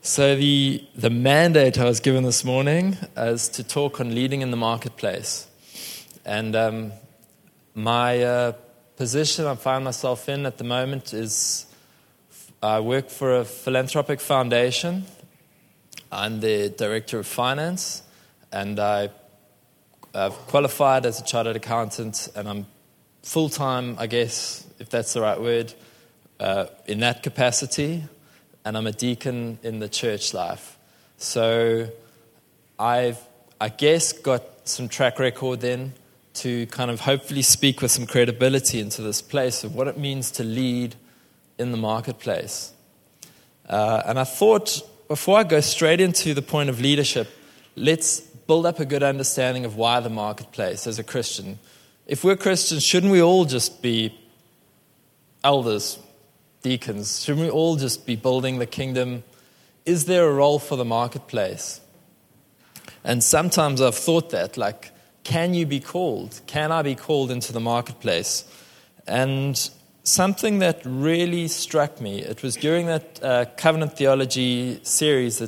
So the mandate I was given this morning is to talk on leading in the marketplace. And my position I find myself in at the moment is I work for a philanthropic foundation. I'm the director of finance, and I've qualified as a chartered accountant, and I'm full-time, I guess, if that's the right word, in that capacity. And I'm a deacon in the church life. So I guess, got some track record then to kind of hopefully speak with some credibility into this place of what it means to lead in the marketplace. And I thought, before I go straight into the point of leadership, let's build up a good understanding of why the marketplace as a Christian. If we're Christians, shouldn't we all just be elders, deacons? Shouldn't we all just be building the kingdom? Is there a role for the marketplace? And sometimes I've thought that, like, can you be called? Can I be called into the marketplace? And something that really struck me, it was during that covenant theology series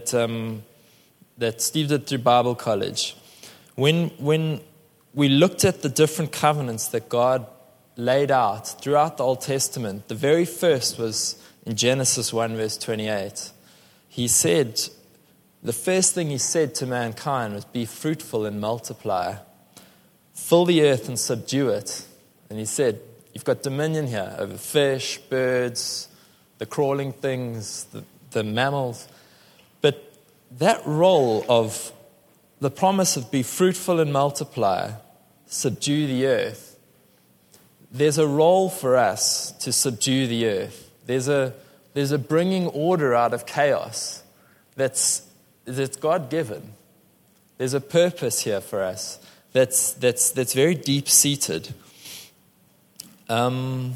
that Steve did through Bible College. When we looked at the different covenants that God laid out throughout the Old Testament, the very first was in Genesis 1 verse 28. He said, the first thing he said to mankind was, be fruitful and multiply. Fill the earth and subdue it. And he said, you've got dominion here over fish, birds, the crawling things, the mammals. But that role of the promise of be fruitful and multiply, subdue the earth, there's a role for us to subdue the earth. There's a bringing order out of chaos that's God-given. There's a purpose here for us that's very deep-seated. When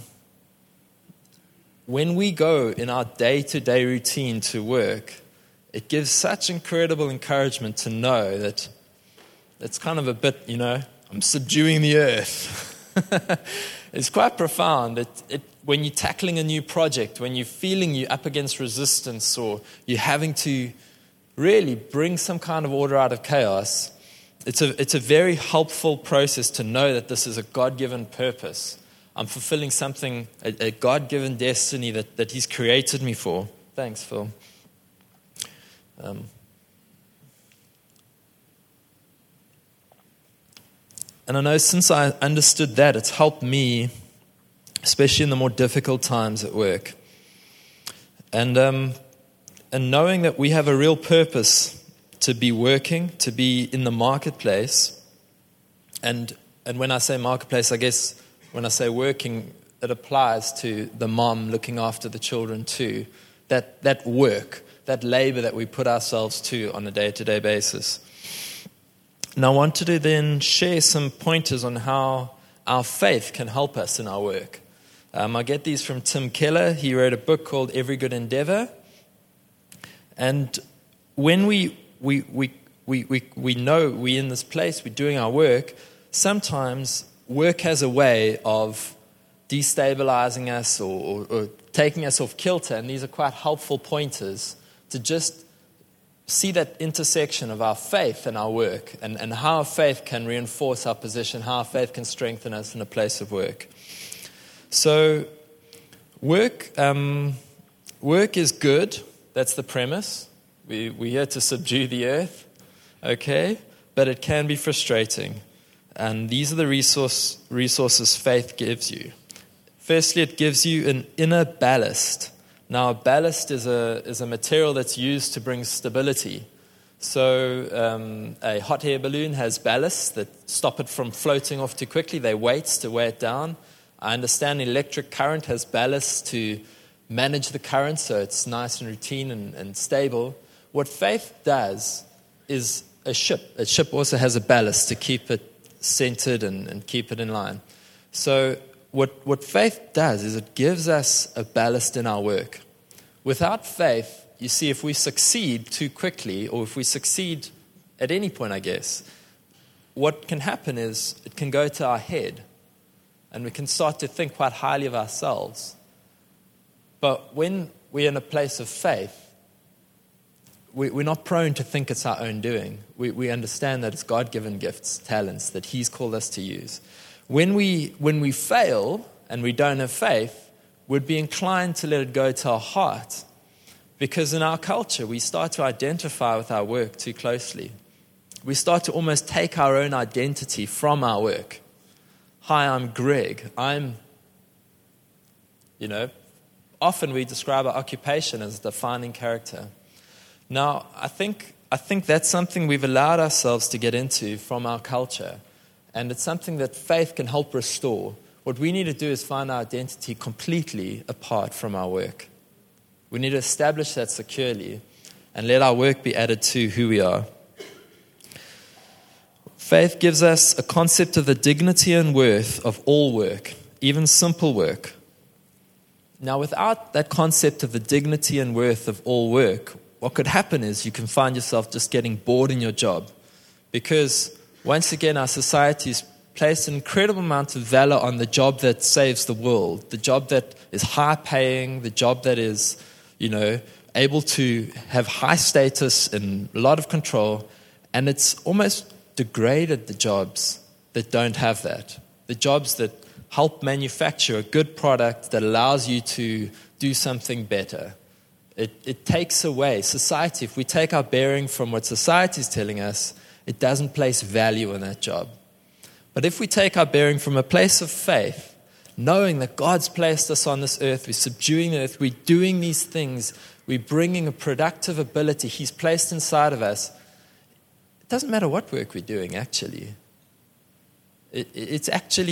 we go in our day-to-day routine to work, it gives such incredible encouragement to know that it's kind of a bit, I'm subduing the earth. It's quite profound. When you're tackling a new project, when you're feeling you're up against resistance or you're having to really bring some kind of order out of chaos, it's a very helpful process to know that this is a God-given purpose. I'm fulfilling something, a God-given destiny that He's created me for. Thanks, Phil. And I know since I understood that, it's helped me, especially in the more difficult times at work. And knowing that we have a real purpose to be working, to be in the marketplace. And when I say marketplace, I guess when I say working, it applies to the mom looking after the children too. That work, that labor that we put ourselves to on a day-to-day basis. And I wanted to then share some pointers on how our faith can help us in our work. I get these from Tim Keller. He wrote a book called Every Good Endeavor. And when we know we're in this place, we're doing our work, sometimes work has a way of destabilizing us or taking us off kilter. And these are quite helpful pointers to just see that intersection of our faith and our work and how our faith can reinforce our position, how our faith can strengthen us in a place of work. So work is good. That's the premise. We're here to subdue the earth, okay? But it can be frustrating. And these are the resources faith gives you. Firstly, it gives you an inner ballast. Now, ballast is a material that's used to bring stability. So a hot air balloon has ballast that stop it from floating off too quickly. They're weights to weigh it down. I understand electric current has ballast to manage the current so it's nice and routine and stable. What faith does is a ship. A ship also has a ballast to keep it centered and keep it in line. So what faith does is it gives us a ballast in our work. Without faith, you see, if we succeed too quickly, or if we succeed at any point, I guess, what can happen is it can go to our head, and we can start to think quite highly of ourselves. But when we're in a place of faith, we're not prone to think it's our own doing. We understand that it's God-given gifts, talents that He's called us to use. When we fail and we don't have faith, we'd be inclined to let it go to our heart, because in our culture we start to identify with our work too closely. We start to almost take our own identity from our work. Hi, I'm Greg. Often we describe our occupation as a defining character. Now, I think that's something we've allowed ourselves to get into from our culture, and it's something that faith can help restore. What we need to do is find our identity completely apart from our work. We need to establish that securely and let our work be added to who we are. Faith gives us a concept of the dignity and worth of all work, even simple work. Now, without that concept of the dignity and worth of all work, what could happen is you can find yourself just getting bored in your job, because once again our society's placed an incredible amount of value on the job that saves the world, the job that is high paying, the job that is, able to have high status and a lot of control, and it's almost degraded the jobs that don't have that. The jobs that help manufacture a good product that allows you to do something better. It takes away society. If we take our bearing from what society is telling us, it doesn't place value in that job. But if we take our bearing from a place of faith, knowing that God's placed us on this earth, we're subduing the earth, we're doing these things, we're bringing a productive ability He's placed inside of us, it doesn't matter what work we're doing, actually. It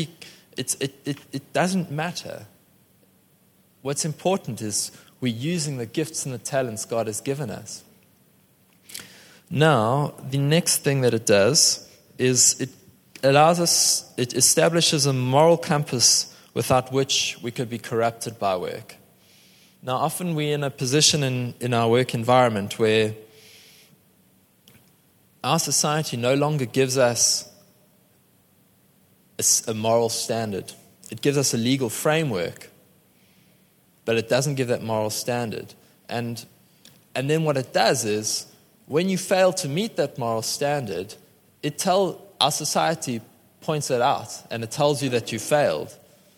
doesn't matter. What's important is we're using the gifts and the talents God has given us. Now, the next thing that it does is it establishes a moral compass without which we could be corrupted by work. Now, often we're in a position in our work environment where our society no longer gives us a moral standard. It gives us a legal framework, but it doesn't give that moral standard. And then what it does is, when you fail to meet that moral standard, our society points it out, and it tells you that you failed.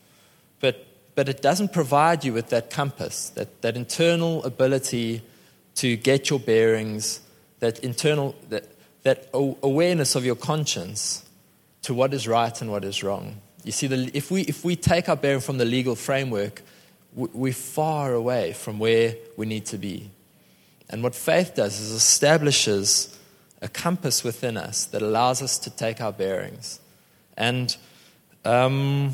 But it doesn't provide you with that compass, that internal ability to get your bearings, that awareness of your conscience to what is right and what is wrong. You see, if we take our bearing from the legal framework, we're far away from where we need to be. And what faith does is establishes a compass within us that allows us to take our bearings. And I'll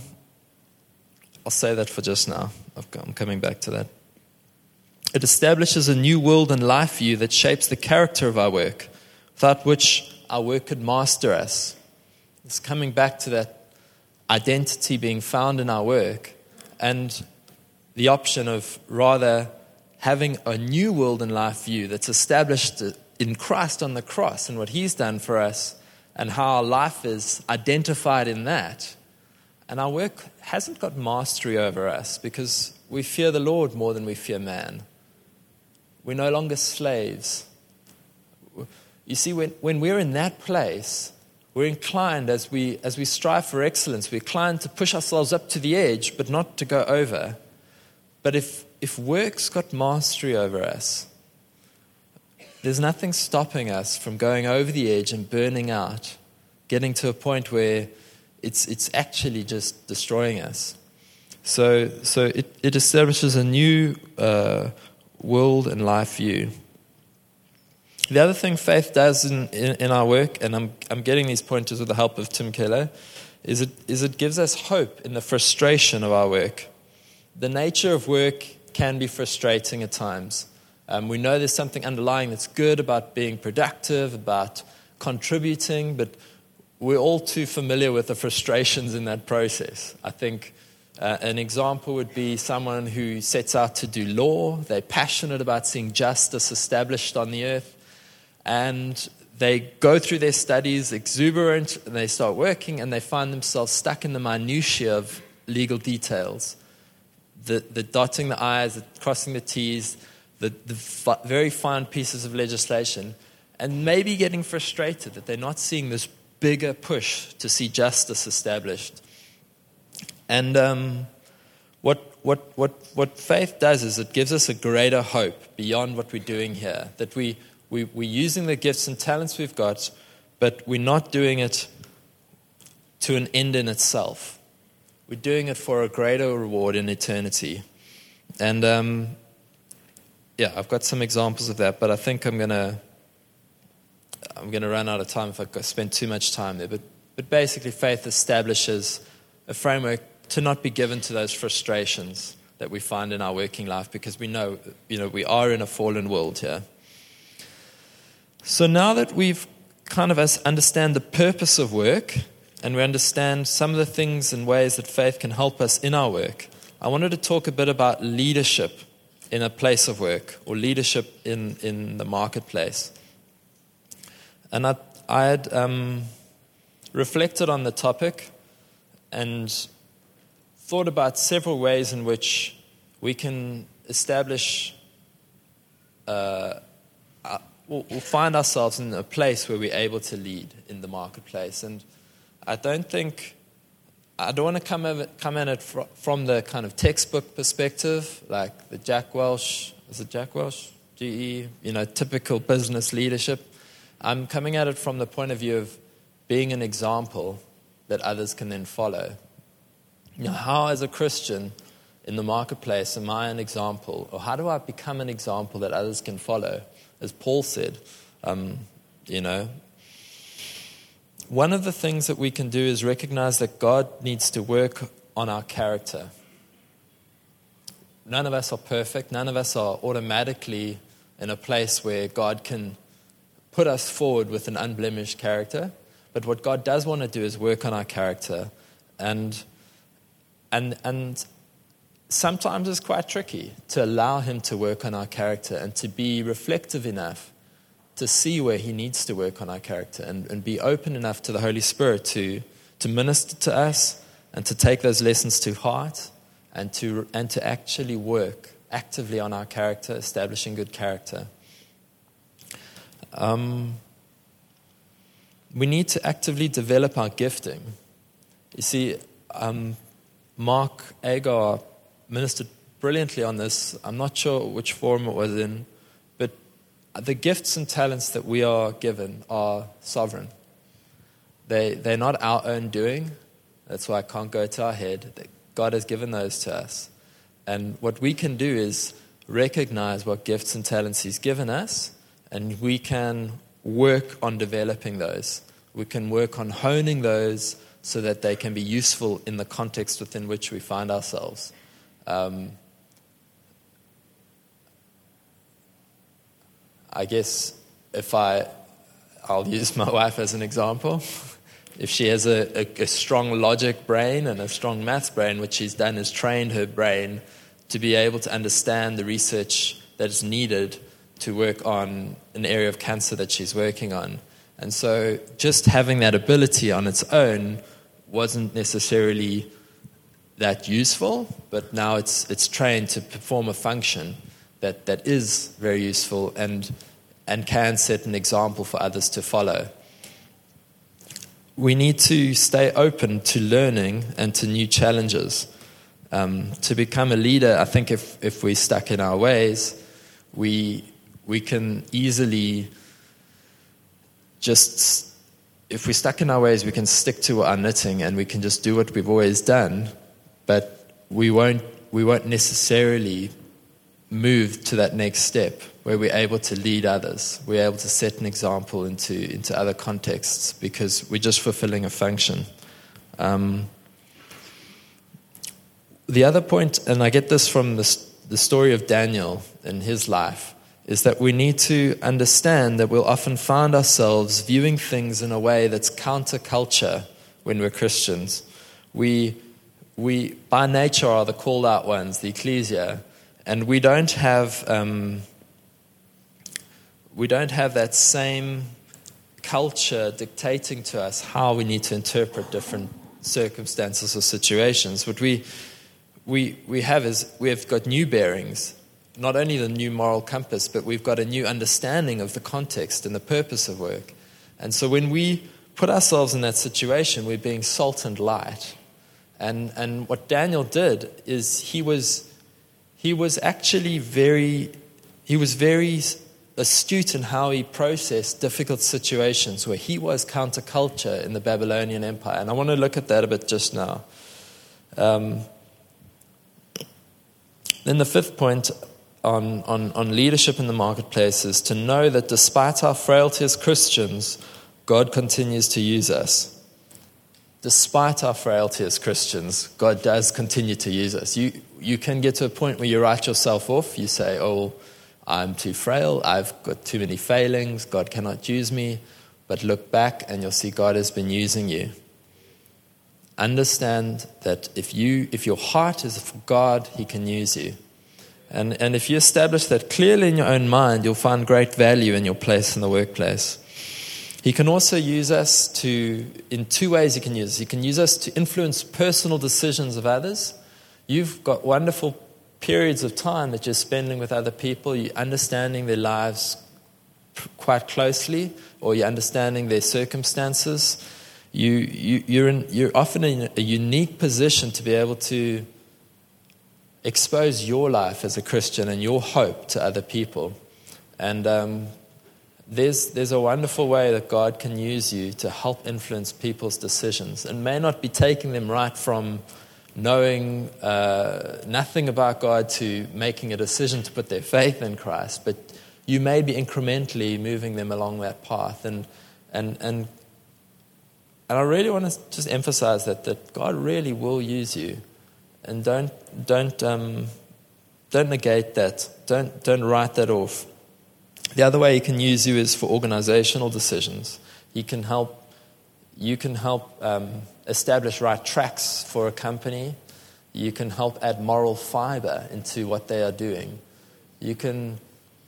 say that for just now. I'm coming back to that. It establishes a new world and life view that shapes the character of our work, without which our work could master us. It's coming back to that identity being found in our work, and the option of rather having a new world and life view that's established in Christ on the cross and what He's done for us, and how our life is identified in that. And our work hasn't got mastery over us because we fear the Lord more than we fear man. We're no longer slaves. You see, when we're in that place, we're inclined, as we strive for excellence, we're inclined to push ourselves up to the edge, but not to go over. But if work's got mastery over us, there's nothing stopping us from going over the edge and burning out, getting to a point where it's actually just destroying us. So it establishes a new world and life view. The other thing faith does in our work, and I'm getting these pointers with the help of Tim Keller, is it gives us hope in the frustration of our work. The nature of work can be frustrating at times. We know there's something underlying that's good about being productive, about contributing, but we're all too familiar with the frustrations in that process. I think an example would be someone who sets out to do law. They're passionate about seeing justice established on the earth, and they go through their studies exuberant, and they start working, and they find themselves stuck in the minutiae of legal details. The dotting the I's, the crossing the T's, very fine pieces of legislation, and maybe getting frustrated that they're not seeing this bigger push to see justice established. And what faith does is it gives us a greater hope beyond what we're doing here, that we're using the gifts and talents we've got, but we're not doing it to an end in itself. We're doing it for a greater reward in eternity. And I've got some examples of that, but I think I'm gonna run out of time if I spend too much time there. But basically, faith establishes a framework to not be given to those frustrations that we find in our working life, because we know, we are in a fallen world here. So now that we've kind of understand the purpose of work, and we understand some of the things and ways that faith can help us in our work, I wanted to talk a bit about leadership in a place of work, or leadership in the marketplace. And I had reflected on the topic and thought about several ways in which we can establish, we'll find ourselves in a place where we're able to lead in the marketplace. And I don't want to come at it from the kind of textbook perspective, like the Jack Welch, is it Jack Welch? GE, typical business leadership. I'm coming at it from the point of view of being an example that others can then follow. How as a Christian in the marketplace am I an example? Or how do I become an example that others can follow? As Paul said, one of the things that we can do is recognize that God needs to work on our character. None of us are perfect. None of us are automatically in a place where God can put us forward with an unblemished character. But what God does want to do is work on our character. And sometimes it's quite tricky to allow him to work on our character and to be reflective enough to see where he needs to work on our character, and be open enough to the Holy Spirit to minister to us and to take those lessons to heart and to actually work actively on our character, establishing good character. We need to actively develop our gifting. You see, Mark Agar ministered brilliantly on this. I'm not sure which forum it was in, but the gifts and talents that we are given are sovereign. They're not our own doing. That's why I can't go to our head. God has given those to us. And what we can do is recognize what gifts and talents he's given us, and we can work on developing those. We can work on honing those so that they can be useful in the context within which we find ourselves. I guess I'll use my wife as an example. If she has a strong logic brain and a strong maths brain, what she's done is trained her brain to be able to understand the research that is needed to work on an area of cancer that she's working on. And so just having that ability on its own wasn't necessarily that useful, but now it's trained to perform a function that is very useful and can set an example for others to follow. We need to stay open to learning and to new challenges. To become a leader, I think if we're stuck in our ways, we can easily if we're stuck in our ways, we can stick to our knitting and we can just do what we've always done, but we won't necessarily move to that next step where we're able to lead others. We're able to set an example into other contexts because we're just fulfilling a function. The other point, and I get this from the story of Daniel and his life, is that we need to understand that we'll often find ourselves viewing things in a way that's counterculture when we're Christians. We by nature are the called out ones, the ecclesia, and we don't have that same culture dictating to us how we need to interpret different circumstances or situations. What we have is we have got new bearings, not only the new moral compass, but we've got a new understanding of the context and the purpose of work. And so when we put ourselves in that situation, we're being salt and light. And what Daniel did is he was very astute in how he processed difficult situations where he was counterculture in the Babylonian Empire. And I want to look at that a bit just now. Then the fifth point on leadership in the marketplace is to know that despite our frailty as Christians, God continues to use us. Despite our frailty as Christians, God does continue to use us. You can get to a point where you write yourself off. You say, oh, I'm too frail. I've got too many failings. God cannot use me. But look back and you'll see God has been using you. Understand that if your heart is for God, He can use you. And if you establish that clearly in your own mind, you'll find great value in your place in the workplace. He can also use us in two ways he can use us. He can use us to influence personal decisions of others. You've got wonderful periods of time that you're spending with other people. You're understanding their lives quite closely, or you're understanding their circumstances. You're often in a unique position to be able to expose your life as a Christian and your hope to other people. And there's a wonderful way that God can use you to help influence people's decisions. And may not be taking them right from knowing nothing about God to making a decision to put their faith in Christ, but you may be incrementally moving them along that path. And I really want to just emphasize that God really will use you. And don't negate that. Don't write that off. The other way He can use you is for organizational decisions. You can help establish right tracks for a company. You can help add moral fiber into what they are doing. You can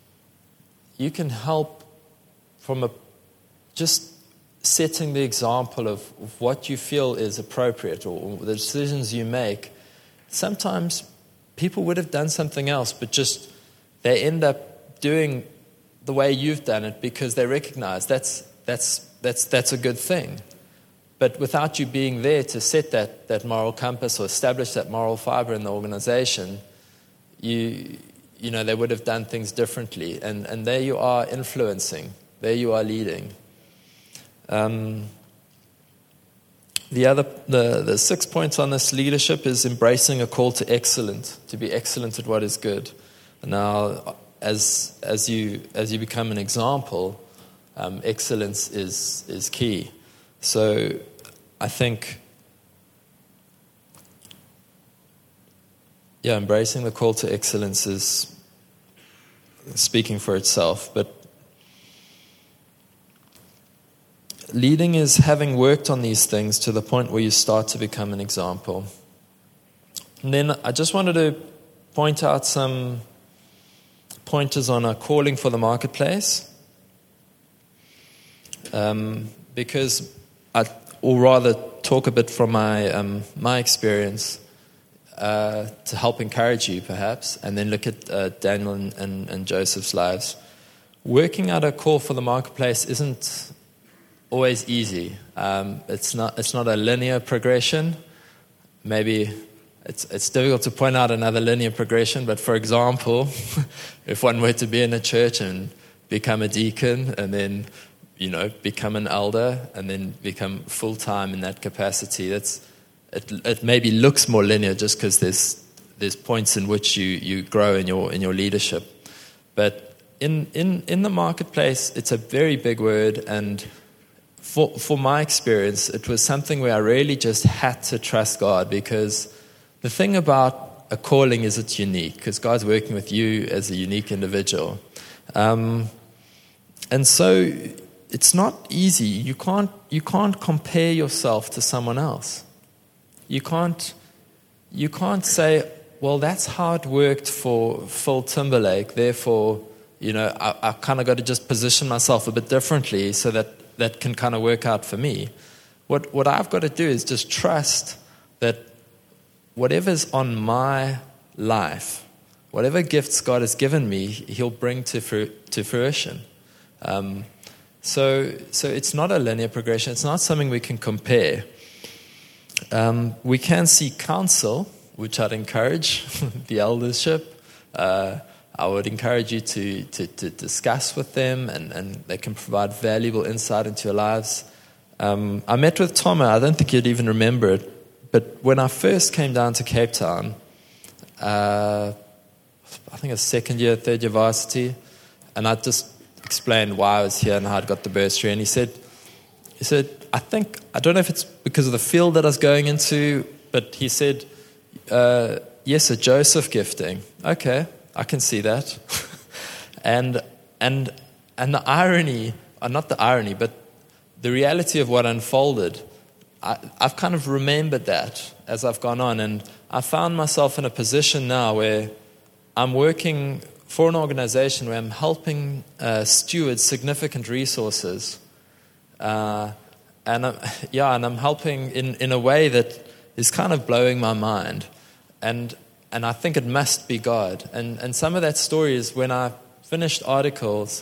help from just setting the example of what you feel is appropriate or the decisions you make. Sometimes people would have done something else, but just they end up doing the way you've done it because they recognize that's a good thing. But without you being there to set that moral compass or establish that moral fiber in the organization, you know they would have done things differently. And there you are influencing. There you are leading. The 6 points on this leadership is embracing a call to excellence, to be excellent at what is good. Now, as you become an example, excellence is key. So I think, embracing the call to excellence is speaking for itself. But leading is having worked on these things to the point where you start to become an example. And then I just wanted to point out some pointers on our calling for the marketplace. Because or rather talk a bit from my experience to help encourage you perhaps, and then look at Daniel and Joseph's lives. Working out a call for the marketplace isn't always easy. It's not a linear progression. Maybe it's difficult to point out another linear progression, but for example, if one were to be in a church and become a deacon and then become an elder and then become full-time in that capacity, it maybe looks more linear just because there's points in which you grow in your leadership. But in the marketplace, it's a very big word, and for my experience, it was something where I really just had to trust God, because the thing about a calling is it's unique, because God's working with you as a unique individual. And so it's not easy. You can't compare yourself to someone else. You can't say, well, that's how it worked for Phil Timberlake, therefore, I kind of got to just position myself a bit differently so that can kind of work out for me. What I've got to do is just trust that whatever's on my life, whatever gifts God has given me, He'll bring to fruition. So it's not a linear progression. It's not something we can compare. We can seek counsel, which I'd encourage the eldership. I would encourage you to discuss with them, and they can provide valuable insight into your lives. I met with Tom. I don't think you'd even remember it, but when I first came down to Cape Town, I think it was third year varsity, and I just explained why I was here and how I'd got the bursary, and he said, I don't know if it's because of the field that I was going into, but he said, yes, a Joseph gifting. Okay, I can see that. and the irony, not the irony, but the reality of what unfolded, I've kind of remembered that as I've gone on, and I found myself in a position now where I'm working for an organization where I'm helping steward significant resources, and I'm helping in a way that is kind of blowing my mind, and I think it must be God. And some of that story is when I finished articles,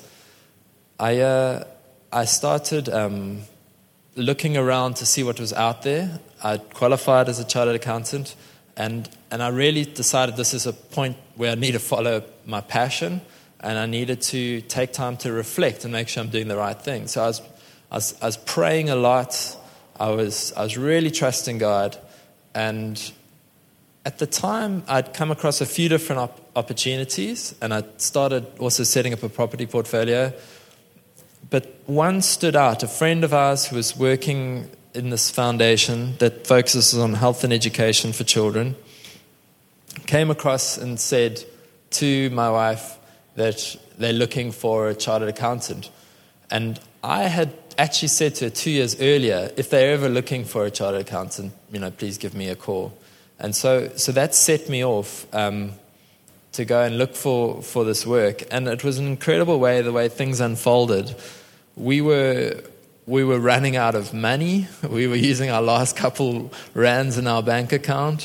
I started looking around to see what was out there. I qualified as a chartered accountant, and I really decided this is a point where I need to follow my passion, and I needed to take time to reflect and make sure I'm doing the right thing. So I was praying a lot. I was really trusting God, and at the time I'd come across a few different opportunities, and I started also setting up a property portfolio. But one stood out. A friend of ours who was working in this foundation that focuses on health and education for children came across and said to my wife that they're looking for a chartered accountant. And I had actually said to her 2 years earlier, if they're ever looking for a chartered accountant, please give me a call. And so that set me off to go and look for this work. And it was an incredible way, the way things unfolded. We were running out of money. We were using our last couple rands in our bank account.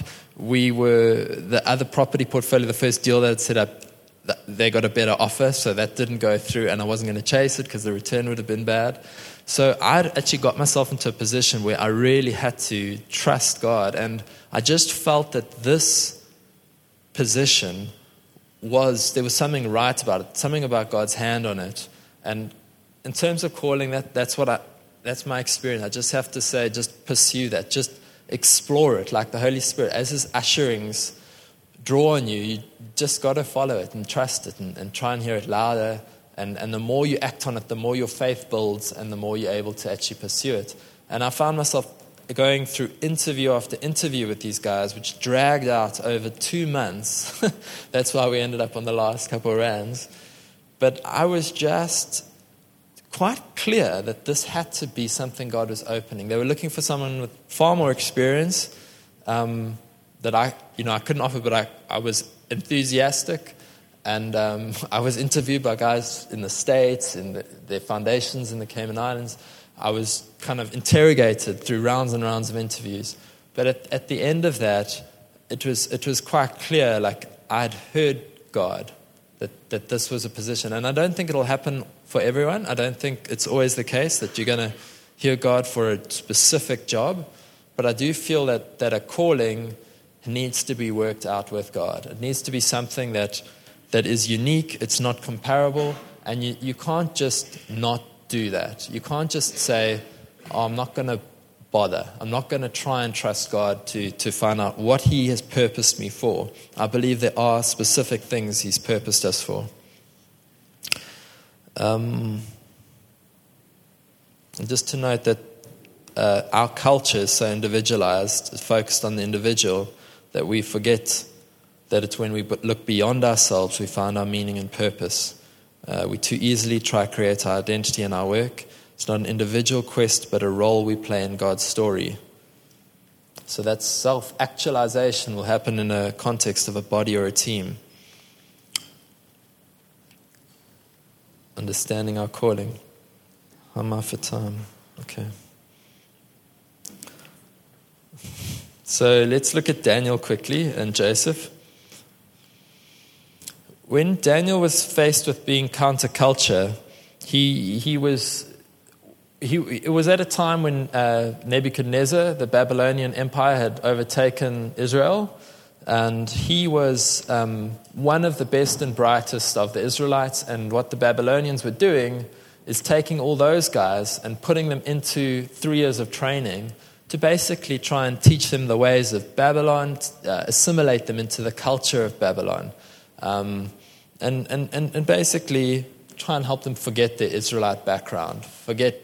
The other property portfolio, the first deal that I'd set up, they got a better offer, so that didn't go through, and I wasn't going to chase it because the return would have been bad. So I'd actually got myself into a position where I really had to trust God, and I just felt that this position there was something right about it, something about God's hand on it. And in terms of calling, that's my experience. I just have to say, just pursue that, just explore it, like the Holy Spirit, as His usherings draw on you. You just got to follow it and trust it and try and hear it louder. And the more you act on it, the more your faith builds, and the more you're able to actually pursue it. And I found myself going through interview after interview with these guys, which dragged out over 2 months. That's why we ended up on the last couple of rands. But I was just quite clear that this had to be something God was opening. They were looking for someone with far more experience that I couldn't offer, but I was enthusiastic. And I was interviewed by guys in the States, in their foundations in the Cayman Islands. I was kind of interrogated through rounds and rounds of interviews. But at the end of that, it was quite clear, like I'd heard God, that this was a position. And I don't think it'll happen for everyone. I don't think it's always the case that you're going to hear God for a specific job. But I do feel that a calling needs to be worked out with God. It needs to be something that is unique, it's not comparable, and you can't just not do that. You can't just say, I'm not going to bother. I'm not going to try and trust God to find out what He has purposed me for. I believe there are specific things He's purposed us for. And just to note that our culture is so individualized, focused on the individual, that we forget that it's when we look beyond ourselves we find our meaning and purpose. We too easily try to create our identity in our work. It's not an individual quest, but a role we play in God's story. So that self-actualization will happen in a context of a body or a team. Understanding our calling. How am I for time? Okay. So let's look at Daniel quickly and Joseph. when Daniel was faced with being counterculture, it was at a time when Nebuchadnezzar, the Babylonian Empire, had overtaken Israel, and he was one of the best and brightest of the Israelites. And what the Babylonians were doing is taking all those guys and putting them into 3 years of training to basically try and teach them the ways of Babylon, assimilate them into the culture of Babylon, and basically try and help them forget their Israelite background, forget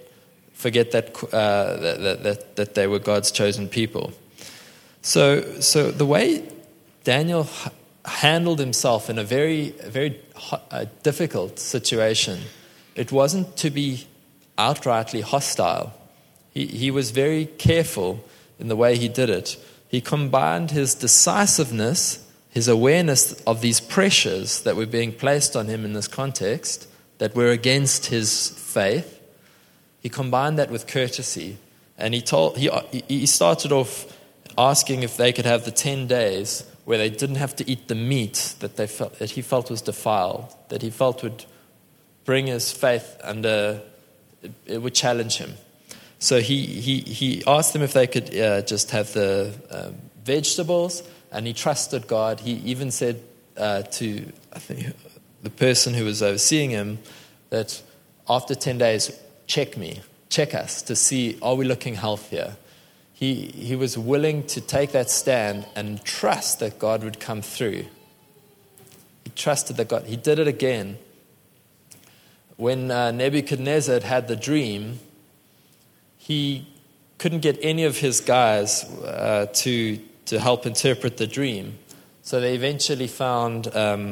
that they were God's chosen people. So the way Daniel handled himself in a very difficult situation, it wasn't to be outrightly hostile. He was very careful in the way he did it. He combined his decisiveness, his awareness of these pressures that were being placed on him in this context, that were against his faith. He combined that with courtesy. And he started off asking if they could have the 10 days where they didn't have to eat the meat that he felt was defiled, that he felt would bring his faith under, it would challenge him. So he asked them if they could just have the vegetables, and he trusted God. He even said to, I think, the person who was overseeing him that after 10 days, check us to see, are we looking healthier? He was willing to take that stand and trust that God would come through. He trusted that God. He did it again. When Nebuchadnezzar had the dream, he couldn't get any of his guys to help interpret the dream. So they eventually found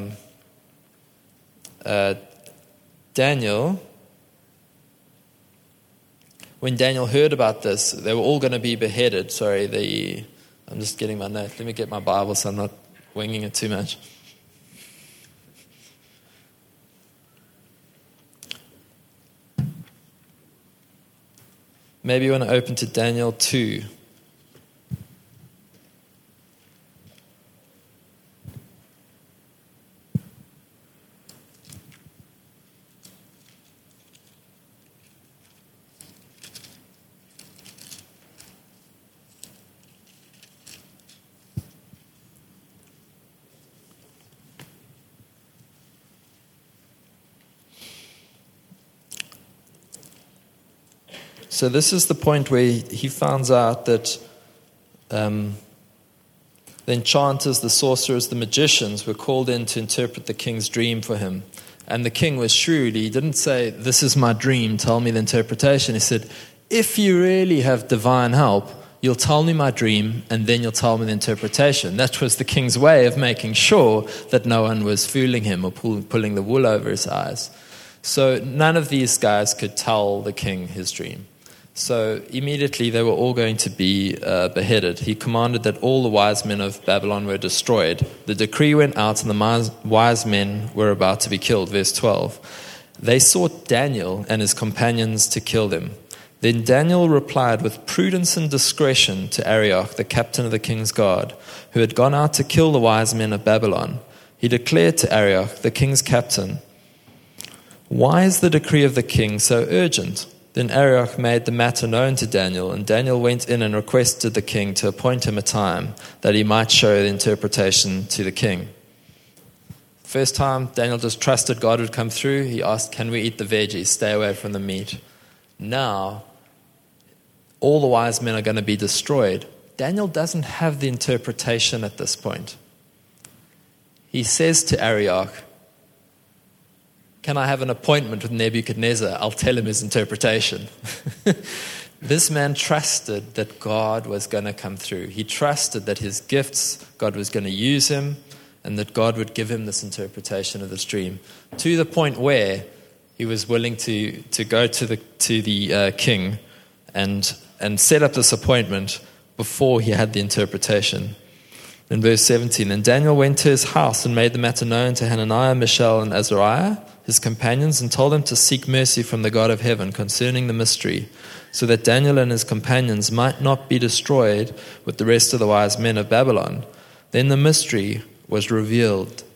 Daniel. When Daniel heard about this, they were all going to be beheaded. I'm just getting my note. Let me get my Bible so I'm not winging it too much. Maybe you want to open to Daniel 2. So this is the point where he finds out that the enchanters, the sorcerers, the magicians were called in to interpret the king's dream for him. And the king was shrewd. He didn't say, "This is my dream, tell me the interpretation." He said, "If you really have divine help, you'll tell me my dream, and then you'll tell me the interpretation." That was the king's way of making sure that no one was fooling him or pulling the wool over his eyes. So none of these guys could tell the king his dream. So immediately they were all going to be beheaded. He commanded that all the wise men of Babylon were destroyed. The decree went out and the wise men were about to be killed. Verse 12. They sought Daniel and his companions to kill them. Then Daniel replied with prudence and discretion to Arioch, the captain of the king's guard, who had gone out to kill the wise men of Babylon. He declared to Arioch, the king's captain, "Why is the decree of the king so urgent?" Then Arioch made the matter known to Daniel, and Daniel went in and requested the king to appoint him a time that he might show the interpretation to the king. First time, Daniel just trusted God would come through. He asked, "Can we eat the veggies? Stay away from the meat." Now, all the wise men are going to be destroyed. Daniel doesn't have the interpretation at this point. He says to Arioch, "Can I have an appointment with Nebuchadnezzar? I'll tell him his interpretation." This man trusted that God was going to come through. He trusted that his gifts, God was going to use him, and that God would give him this interpretation of this dream, to the point where he was willing to go to the king and set up this appointment before he had the interpretation. In verse 17, and Daniel went to his house and made the matter known to Hananiah, Mishael, and Azariah, his companions, and told them to seek mercy from the God of heaven concerning the mystery, so that Daniel and his companions might not be destroyed with the rest of the wise men of Babylon. Then the mystery was revealed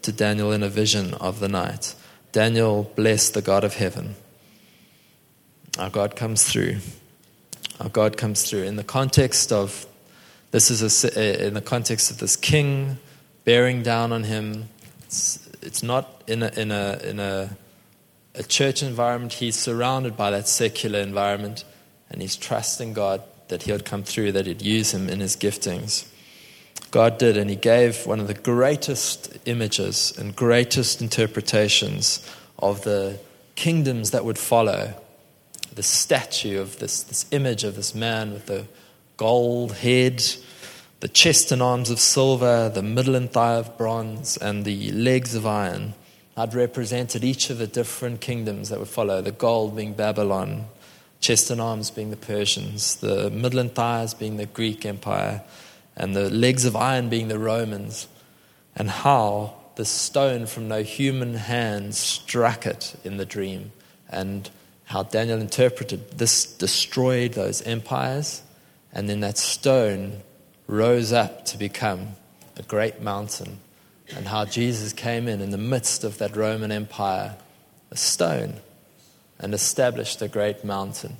to Daniel in a vision of the night. Daniel blessed the God of heaven. Our God comes through. Our God comes through. In the context of in the context of this king bearing down on him, it's not in a church environment. He's surrounded by that secular environment, and he's trusting God that he would come through, that he'd use him in his giftings. God did, and he gave one of the greatest images and greatest interpretations of the kingdoms that would follow. The statue of this image of this man with the gold head, the chest and arms of silver, the middle and thigh of bronze, and the legs of iron. I'd represented each of the different kingdoms that would follow, the gold being Babylon, chest and arms being the Persians, the middle and thighs being the Greek Empire, and the legs of iron being the Romans, and how the stone from no human hand struck it in the dream, and how Daniel interpreted this destroyed those empires, and then that stone rose up to become a great mountain, and how Jesus came in the midst of that Roman Empire, a stone, and established a great mountain.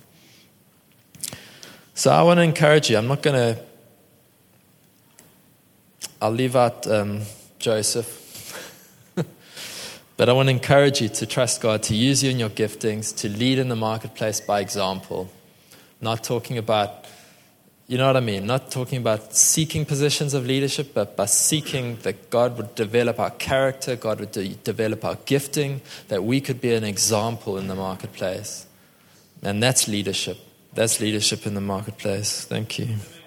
So I want to encourage you. I'll leave out Joseph. But I want to encourage you to trust God, to use you in your giftings, to lead in the marketplace by example. Not talking about, you know what I mean, not talking about seeking positions of leadership, but by seeking that God would develop our character, God would develop our gifting, that we could be an example in the marketplace. And that's leadership. That's leadership in the marketplace. Thank you.